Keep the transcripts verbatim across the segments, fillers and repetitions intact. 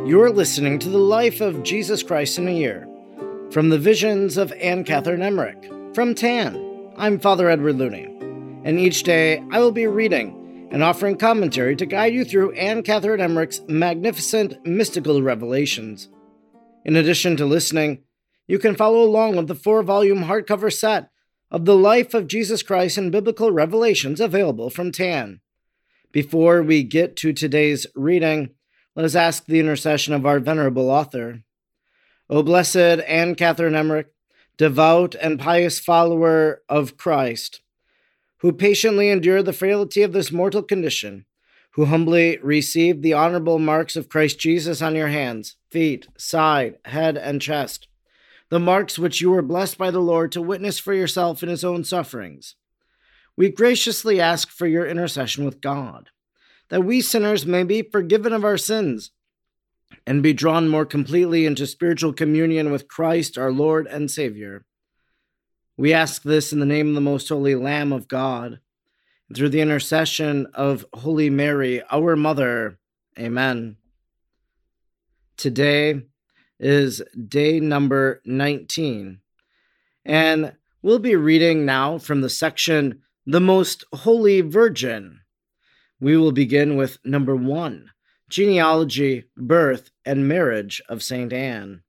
You're listening to the life of Jesus Christ in a year, from the visions of Anne Catherine Emmerich. From T A N, I'm Father Edward Looney, and each day I will be reading and offering commentary to guide you through Anne Catherine Emmerich's magnificent mystical revelations. In addition to listening, you can follow along with the four-volume hardcover set of The Life of Jesus Christ and Biblical Revelations available from T A N. Before we get to today's reading, let us ask the intercession of our venerable author. O blessed Anne Catherine Emmerich, devout and pious follower of Christ, who patiently endured the frailty of this mortal condition, who humbly received the honorable marks of Christ Jesus on your hands, feet, side, head, and chest, the marks which you were blessed by the Lord to witness for yourself in his own sufferings. We graciously ask for your intercession with God, that we sinners may be forgiven of our sins and be drawn more completely into spiritual communion with Christ, our Lord and Savior. We ask this in the name of the most holy Lamb of God, and through the intercession of Holy Mary, our Mother. Amen. Today is day number nineteen, and we'll be reading now from the section, The Most Holy Virgin. We will begin with number one, Genealogy, Birth, and Marriage of Saint Anne.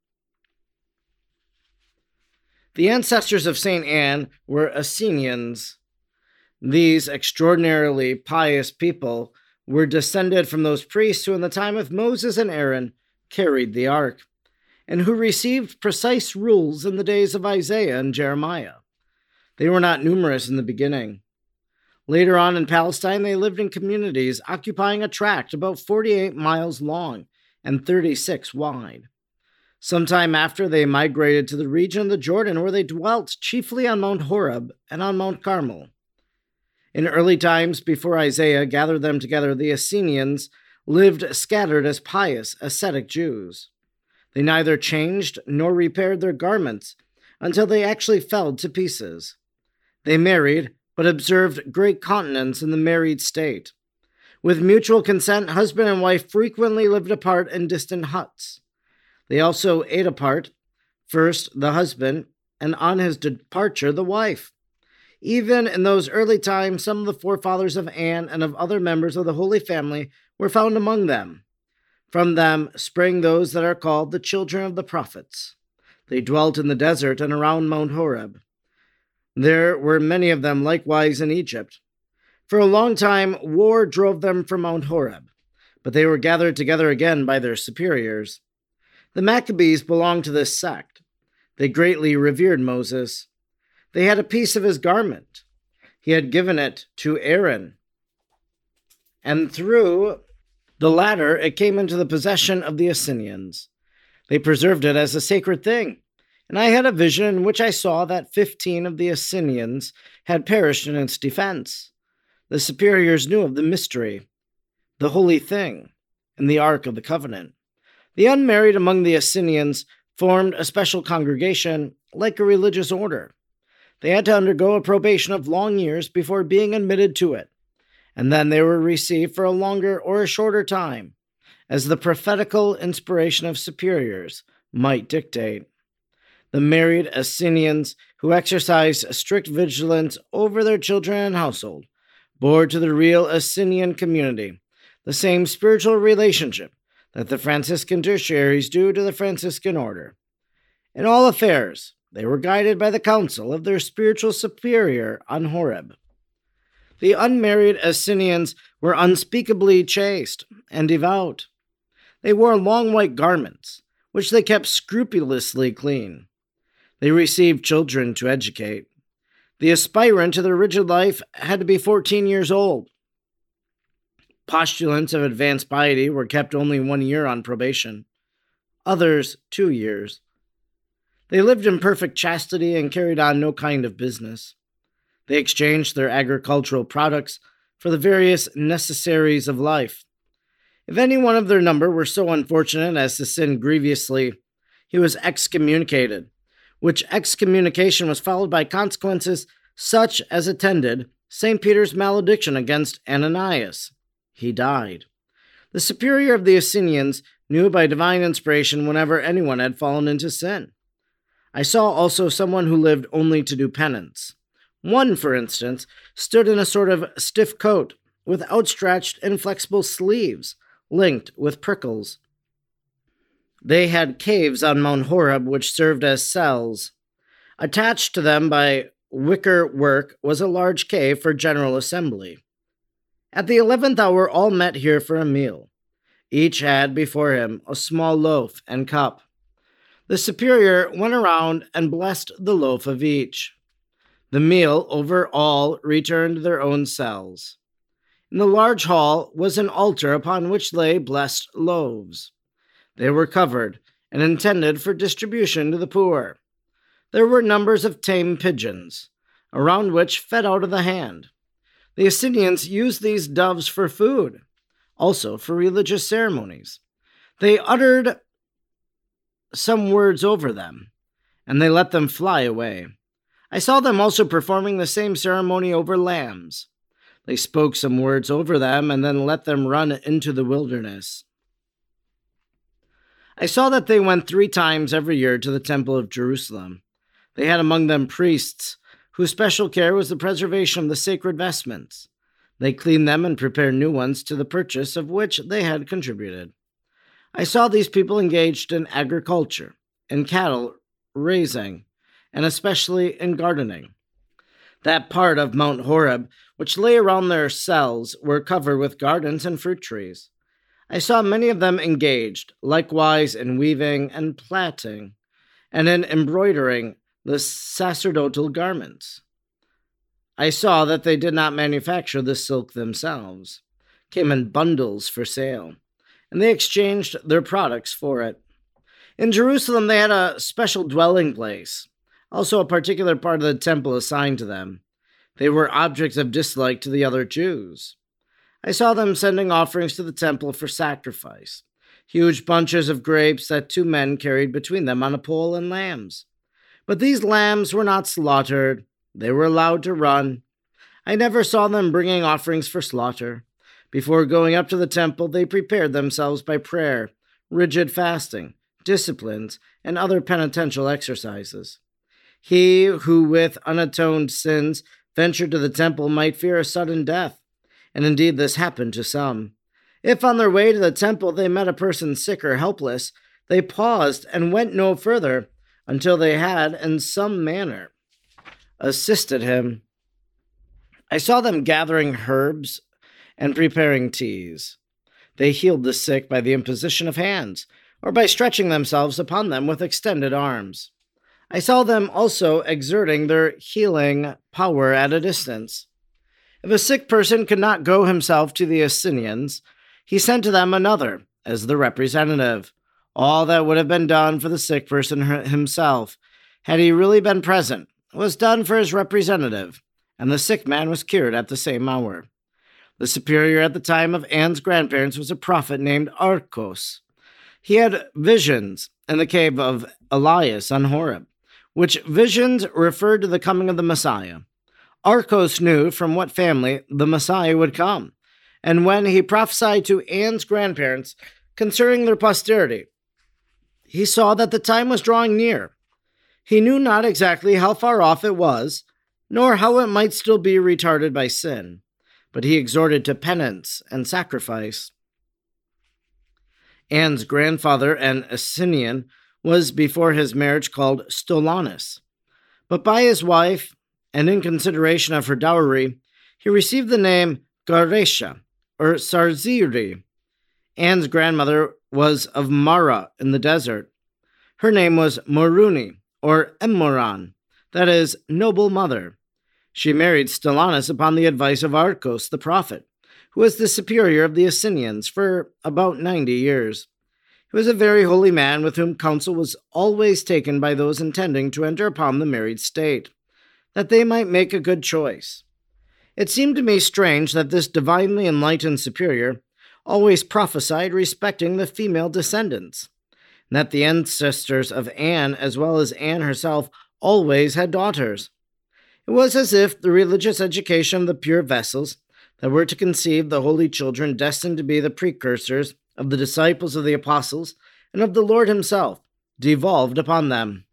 The ancestors of Saint Anne were Essenians. These extraordinarily pious people were descended from those priests who in the time of Moses and Aaron carried the ark, and who received precise rules in the days of Isaiah and Jeremiah. They were not numerous in the beginning. Later on in Palestine, they lived in communities occupying a tract about forty-eight miles long and thirty-six wide. Sometime after, they migrated to the region of the Jordan, where they dwelt chiefly on Mount Horeb and on Mount Carmel. In early times, before Isaiah gathered them together, the Essenians lived scattered as pious, ascetic Jews. They neither changed nor repaired their garments until they actually fell to pieces. They married, but observed great continence in the married state. With mutual consent, husband and wife frequently lived apart in distant huts. They also ate apart, first the husband, and on his departure the wife. Even in those early times, some of the forefathers of Anne and of other members of the Holy Family were found among them. From them sprang those that are called the children of the prophets. They dwelt in the desert and around Mount Horeb. There were many of them likewise in Egypt. For a long time, war drove them from Mount Horeb, but they were gathered together again by their superiors. The Maccabees belonged to this sect. They greatly revered Moses. They had a piece of his garment. He had given it to Aaron, and through the latter it came into the possession of the Essenians. They preserved it as a sacred thing. And I had a vision in which I saw that fifteen of the Essenians had perished in its defense. The superiors knew of the mystery, the holy thing, and the Ark of the Covenant. The unmarried among the Essenians formed a special congregation, like a religious order. They had to undergo a probation of long years before being admitted to it, and then they were received for a longer or a shorter time, as the prophetical inspiration of superiors might dictate. The married Essenians, who exercised strict vigilance over their children and household, bore to the real Essenian community the same spiritual relationship that the Franciscan tertiaries do to the Franciscan order. In all affairs, they were guided by the counsel of their spiritual superior on Horeb. The unmarried Essenians were unspeakably chaste and devout. They wore long white garments, which they kept scrupulously clean. They received children to educate. The aspirant to the rigid life had to be fourteen years old. Postulants of advanced piety were kept only one year on probation, others two years. They lived in perfect chastity and carried on no kind of business. They exchanged their agricultural products for the various necessaries of life. If any one of their number were so unfortunate as to sin grievously, he was excommunicated, which excommunication was followed by consequences such as attended Saint Peter's malediction against Ananias. He died. The superior of the Essenians knew by divine inspiration whenever anyone had fallen into sin. I saw also someone who lived only to do penance. One, for instance, stood in a sort of stiff coat, with outstretched inflexible sleeves, linked with prickles. They had caves on Mount Horeb which served as cells. Attached to them by wicker work was a large cave for general assembly. At the eleventh hour all met here for a meal. Each had before him a small loaf and cup. The superior went around and blessed the loaf of each. The meal over all returned to their own cells. In the large hall was an altar upon which lay blessed loaves. They were covered and intended for distribution to the poor. There were numbers of tame pigeons, around which fed out of the hand. The Essenians used these doves for food, also for religious ceremonies. They uttered some words over them, and they let them fly away. I saw them also performing the same ceremony over lambs. They spoke some words over them and then let them run into the wilderness. I saw that they went three times every year to the temple of Jerusalem. They had among them priests, whose special care was the preservation of the sacred vestments. They cleaned them and prepared new ones to the purchase of which they had contributed. I saw these people engaged in agriculture, in cattle raising, and especially in gardening. That part of Mount Horeb which lay around their cells were covered with gardens and fruit trees. I saw many of them engaged, likewise in weaving and plaiting, and in embroidering the sacerdotal garments. I saw that they did not manufacture the silk themselves, came in bundles for sale, and they exchanged their products for it. In Jerusalem they had a special dwelling place, also a particular part of the temple assigned to them. They were objects of dislike to the other Jews. I saw them sending offerings to the temple for sacrifice, huge bunches of grapes that two men carried between them on a pole, and lambs. But these lambs were not slaughtered. They were allowed to run. I never saw them bringing offerings for slaughter. Before going up to the temple, they prepared themselves by prayer, rigid fasting, disciplines, and other penitential exercises. He who with unatoned sins ventured to the temple might fear a sudden death, and indeed this happened to some. If on their way to the temple they met a person sick or helpless, they paused and went no further until they had, in some manner, assisted him. I saw them gathering herbs and preparing teas. They healed the sick by the imposition of hands, or by stretching themselves upon them with extended arms. I saw them also exerting their healing power at a distance. If a sick person could not go himself to the Essenians, he sent to them another as the representative. All that would have been done for the sick person himself, had he really been present, was done for his representative, and the sick man was cured at the same hour. The superior at the time of Anne's grandparents was a prophet named Arcos. He had visions in the cave of Elias on Horeb, which visions referred to the coming of the Messiah. Arcos knew from what family the Messiah would come, and when he prophesied to Anne's grandparents concerning their posterity, he saw that the time was drawing near. He knew not exactly how far off it was, nor how it might still be retarded by sin, but he exhorted to penance and sacrifice. Anne's grandfather, an Essenian, was before his marriage called Stolanus, but by his wife, and in consideration of her dowry, he received the name Garesha, or Sarziri. Anne's grandmother was of Mara in the desert. Her name was Moruni, or Emmoran, that is, noble mother. She married Stolanus upon the advice of Arcos the prophet, who was the superior of the Essenians for about ninety years. He was a very holy man with whom counsel was always taken by those intending to enter upon the married state, that they might make a good choice. It seemed to me strange that this divinely enlightened superior always prophesied respecting the female descendants, and that the ancestors of Anne, as well as Anne herself, always had daughters. It was as if the religious education of the pure vessels, that were to conceive the holy children destined to be the precursors of the disciples of the apostles and of the Lord himself, devolved upon them.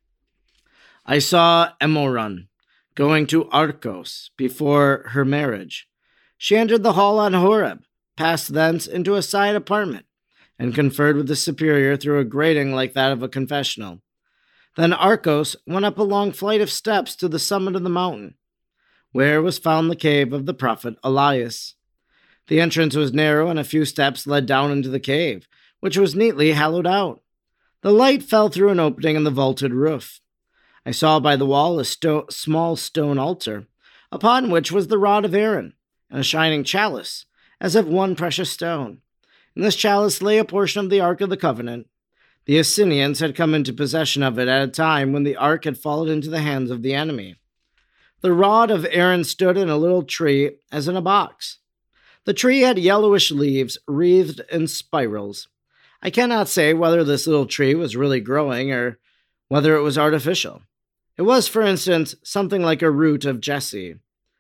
I saw Emoran going to Arcos before her marriage. She entered the hall on Horeb, passed thence into a side apartment, and conferred with the superior through a grating like that of a confessional. Then Arcos went up a long flight of steps to the summit of the mountain, where was found the cave of the prophet Elias. The entrance was narrow, and a few steps led down into the cave, which was neatly hollowed out. The light fell through an opening in the vaulted roof. I saw by the wall a sto- small stone altar, upon which was the rod of Aaron, and a shining chalice, as of one precious stone. In this chalice lay a portion of the Ark of the Covenant. The Assyrians had come into possession of it at a time when the Ark had fallen into the hands of the enemy. The rod of Aaron stood in a little tree as in a box. The tree had yellowish leaves wreathed in spirals. I cannot say whether this little tree was really growing or whether it was artificial. It was, for instance, something like a root of Jesse.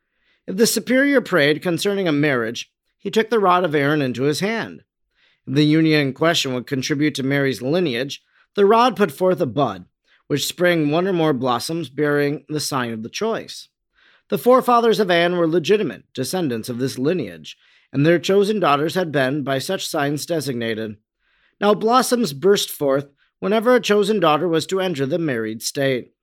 If the superior prayed concerning a marriage, he took the rod of Aaron into his hand. If the union in question would contribute to Mary's lineage, the rod put forth a bud, which sprang one or more blossoms bearing the sign of the choice. The forefathers of Anne were legitimate descendants of this lineage, and their chosen daughters had been by such signs designated. Now blossoms burst forth whenever a chosen daughter was to enter the married state.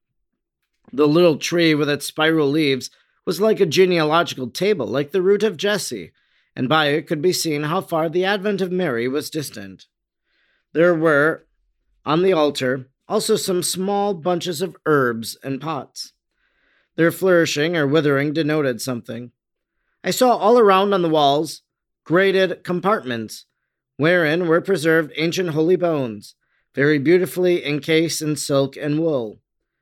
The little tree with its spiral leaves was like a genealogical table, like the root of Jesse, and by it could be seen how far the advent of Mary was distant. There were, on the altar, also some small bunches of herbs and pots. Their flourishing or withering denoted something. I saw all around on the walls grated compartments, wherein were preserved ancient holy bones, very beautifully encased in silk and wool.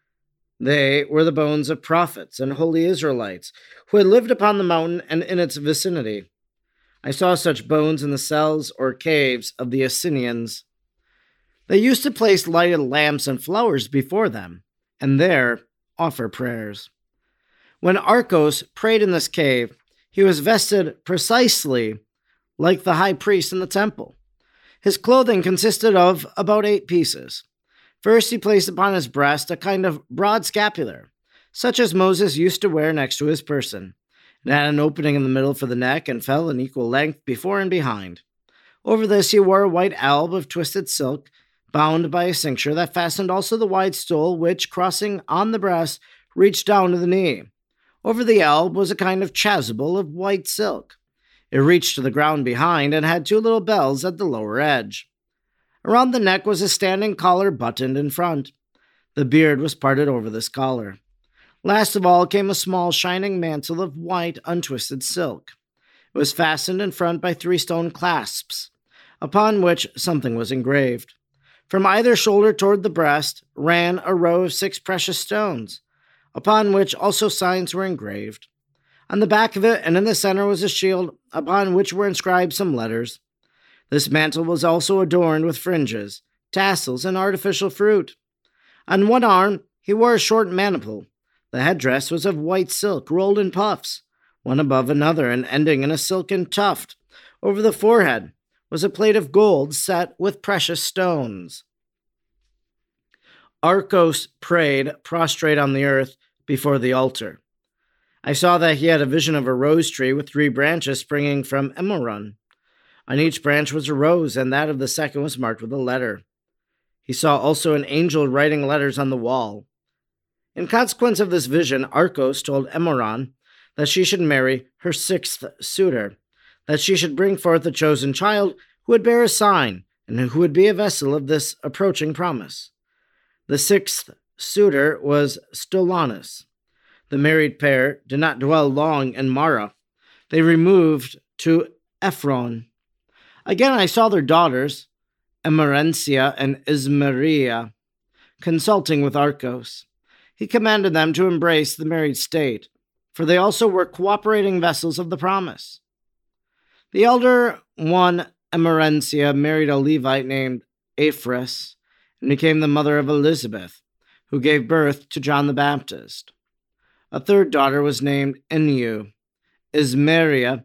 They were the bones of prophets and holy Israelites who had lived upon the mountain and in its vicinity. I saw such bones in the cells or caves of the Assyrians. They used to place lighted lamps and flowers before them, and there offer prayers. When Arcos prayed in this cave, he was vested precisely like the high priest in the temple. His clothing consisted of about eight pieces. First, he placed upon his breast a kind of broad scapular, such as Moses used to wear next to his person. It had an opening in the middle for the neck and fell in equal length before and behind. Over this he wore a white alb of twisted silk, bound by a cincture that fastened also the wide stole which, crossing on the breast, reached down to the knee. Over the alb was a kind of chasuble of white silk. It reached to the ground behind and had two little bells at the lower edge. Around the neck was a standing collar buttoned in front. The beard was parted over this collar. Last of all came a small shining mantle of white untwisted silk. It was fastened in front by three stone clasps, upon which something was engraved. From either shoulder toward the breast ran a row of six precious stones, upon which also signs were engraved. On the back of it and in the center was a shield, upon which were inscribed some letters. This mantle was also adorned with fringes, tassels, and artificial fruit. On one arm he wore a short maniple. The headdress was of white silk, rolled in puffs, one above another and ending in a silken tuft. Over the forehead was a plate of gold set with precious stones. Arcos prayed prostrate on the earth before the altar. I saw that he had a vision of a rose tree with three branches springing from Emoran. On each branch was a rose, and that of the second was marked with a letter. He saw also an angel writing letters on the wall. In consequence of this vision, Arcos told Emoran that she should marry her sixth suitor, that she should bring forth a chosen child who would bear a sign, and who would be a vessel of this approaching promise. The sixth suitor was Stolanus. The married pair did not dwell long in Mara. They removed to Ephron. Again I saw their daughters, Emerencia and Ismeria, consulting with Arcos. He commanded them to embrace the married state, for they also were cooperating vessels of the promise. The elder one, Emerencia, married a Levite named Ephras, and became the mother of Elizabeth, who gave birth to John the Baptist. A third daughter was named Enu. Ismeria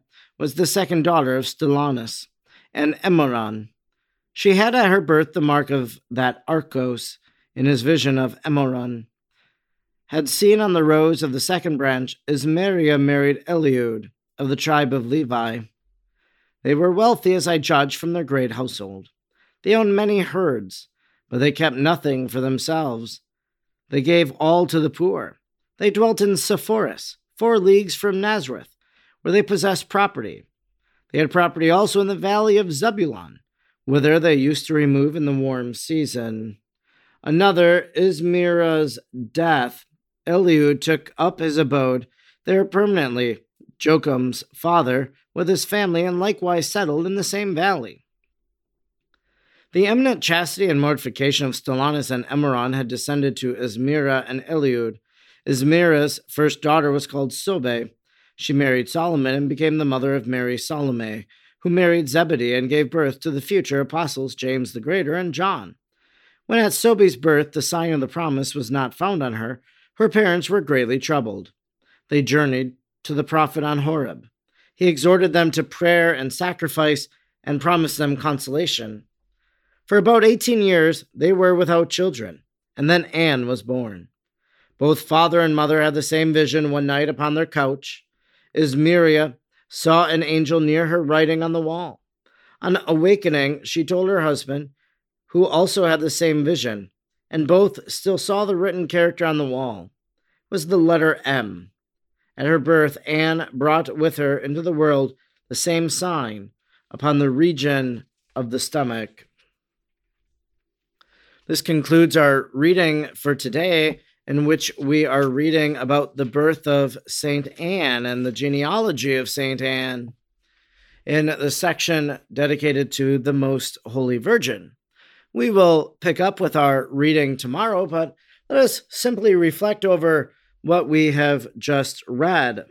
was the second daughter of Stellanus and Emoran. She had at her birth the mark of that Arcos, in his vision of Emoran, had seen on the rows of the second branch. Ismeria married Eliud of the tribe of Levi. They were wealthy, as I judge from their great household. They owned many herds, but they kept nothing for themselves. They gave all to the poor. They dwelt in Sepphoris, four leagues from Nazareth, where they possessed property. They had property also in the valley of Zebulun, whither they used to remove in the warm season. Another, Ismira's death, Eliud took up his abode there permanently, Jocham's father, with his family, and likewise settled in the same valley. The eminent chastity and mortification of Stellanus and Emoran had descended to Ismira and Eliud. Ismira's first daughter was called Sobe. She married Solomon and became the mother of Mary Salome, who married Zebedee and gave birth to the future apostles James the Greater and John. When at Sobe's birth the sign of the promise was not found on her, her parents were greatly troubled. They journeyed to the prophet on Horeb. He exhorted them to prayer and sacrifice and promised them consolation. For about eighteen years they were without children, and then Anne was born. Both father and mother had the same vision one night upon their couch. Ismeria saw an angel near her writing on the wall. On awakening, she told her husband, who also had the same vision, and both still saw the written character on the wall. It was the letter M. At her birth, Anne brought with her into the world the same sign upon the region of the stomach. This concludes our reading for today, in which we are reading about the birth of Saint Anne and the genealogy of Saint Anne in the section dedicated to the Most Holy Virgin. We will pick up with our reading tomorrow, but let us simply reflect over what we have just read.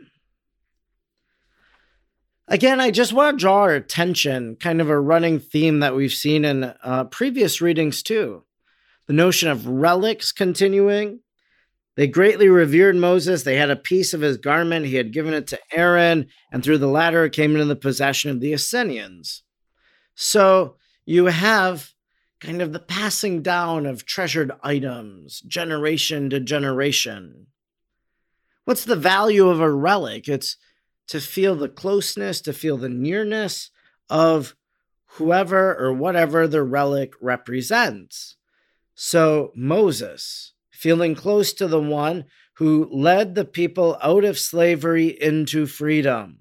Again, I just want to draw our attention, kind of a running theme that we've seen in uh, previous readings too. The notion of relics continuing. They greatly revered Moses. They had a piece of his garment. He had given it to Aaron, and through the latter it came into the possession of the Essenes. So you have kind of the passing down of treasured items, generation to generation. What's the value of a relic? It's to feel the closeness, to feel the nearness of whoever or whatever the relic represents. So Moses, feeling close to the one who led the people out of slavery into freedom.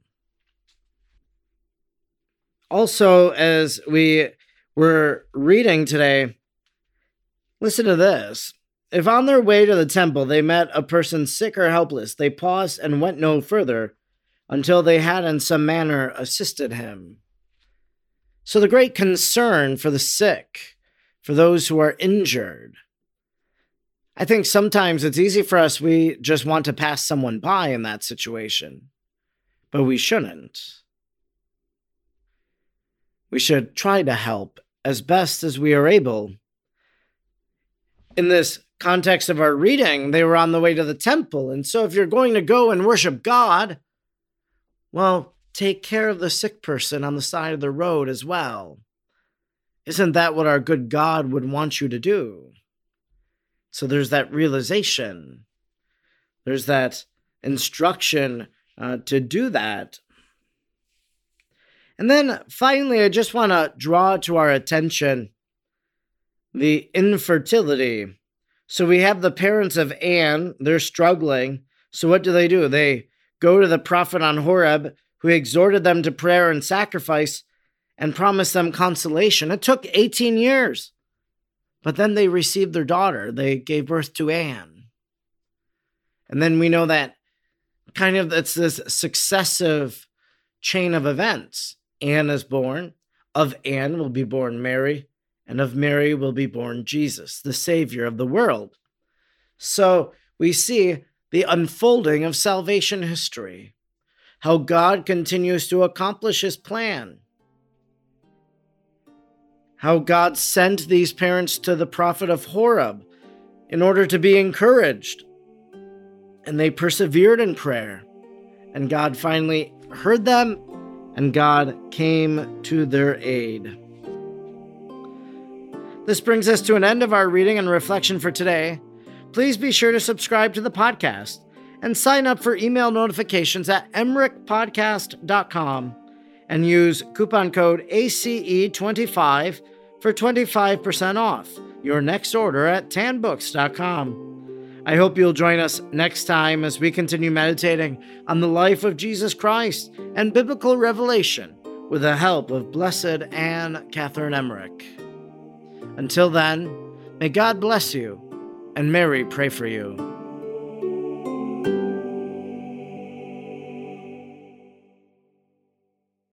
Also, as we were reading today, listen to this. If on their way to the temple they met a person sick or helpless, they paused and went no further until they had in some manner assisted him. So the great concern for the sick, for those who are injured. I think sometimes it's easy for us, we just want to pass someone by in that situation, but we shouldn't. We should try to help as best as we are able. In this context of our reading, they were on the way to the temple, and so if you're going to go and worship God, well, take care of the sick person on the side of the road as well. Isn't that what our good God would want you to do? So there's that realization. There's that instruction uh, to do that. And then finally, I just want to draw to our attention the infertility. So we have the parents of Anne, they're struggling. So what do they do? They go to the prophet on Horeb, who exhorted them to prayer and sacrifice and promised them consolation. It took eighteen years. But then they received their daughter. They gave birth to Anne. And then we know that kind of it's this successive chain of events. Anne is born. Of Anne will be born Mary. And of Mary will be born Jesus, the Savior of the world. So we see the unfolding of salvation history. How God continues to accomplish his plan. How God sent these parents to the prophet of Horeb in order to be encouraged. And they persevered in prayer. And God finally heard them and God came to their aid. This brings us to an end of our reading and reflection for today. Please be sure to subscribe to the podcast and sign up for email notifications at emmerich podcast dot com and use coupon code A C E twenty-five for twenty-five percent off your next order at tan books dot com. I hope you'll join us next time as we continue meditating on the life of Jesus Christ and biblical revelation with the help of Blessed Anne Catherine Emmerich. Until then, may God bless you and Mary pray for you.